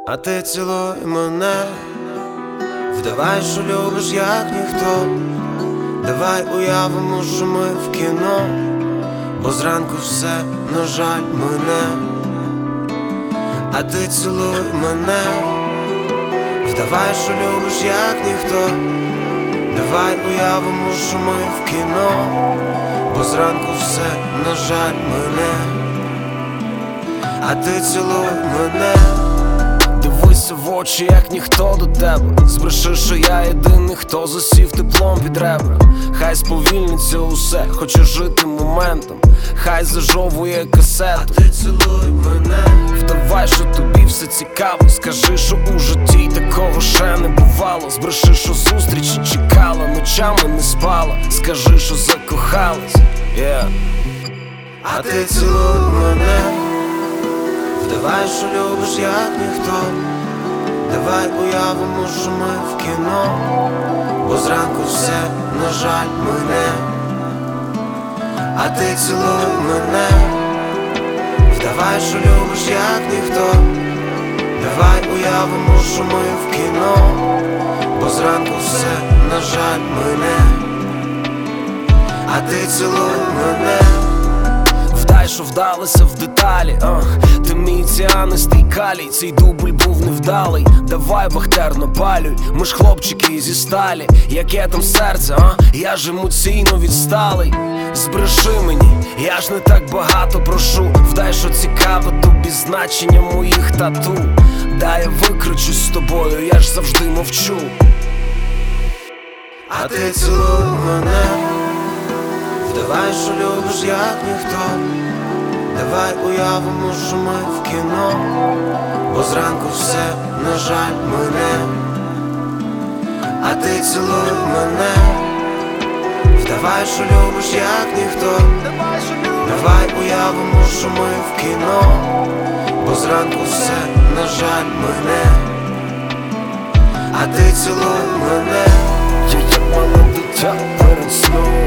А ти цілуй мене, вдавай, що любиш, як ніхто. Давай уявимо, що ми в кіно, бо зранку все, на жаль, мене. А ти цілуй мене, вдавай, що любиш, як ніхто. Давай уявимо, що ми в кіно, бо зранку все, на жаль, мене. А ти цілуй мене, дивися в очі, як ніхто до тебе. Збреши, що я єдиний, хто засів теплом під ребра. Хай сповільниться усе, хоче жити моментом. Хай зажовує касету. А ти цілуй мене, вдавай, що тобі все цікаво. Скажи, що у житті такого ще не бувало. Збреши, що зустрічі чекала, ночами не спала. Скажи, що закохалась, yeah. А ти цілуй мене, вдавай, що любиш, як ніхто. Давай уявимо, що ми в кіно, бо зранку все, на жаль, мене. А ти цілуй мене, вдавай, що любиш, як ніхто. Давай уявимо, що ми в кіно, бо зранку все, на жаль, мене. А ти цілуй мене, вдай, що вдалося в деталі, ти мій ціанистий калій, цей дубль був невдалий. Давай бахтер напалюй, ми ж хлопчики зі сталі. Яке там серце, я ж емоційно відсталий. Збреши мені, я ж не так багато прошу. Вдай, що цікаво тобі значення моїх тату. Дай я викричусь з тобою, я ж завжди мовчу. А ти цілуй мене, вдавай, що любиш, як ніхто. Давай уявимо, що ми в кіно, бо зранку все, на жаль, мене. А ти цілуй мене, вдавай, що любиш, як ніхто. Давай уявимо, що ми в кіно, бо зранку все, на жаль, мене. А ти цілуй мене, я як мале дитя перед сном.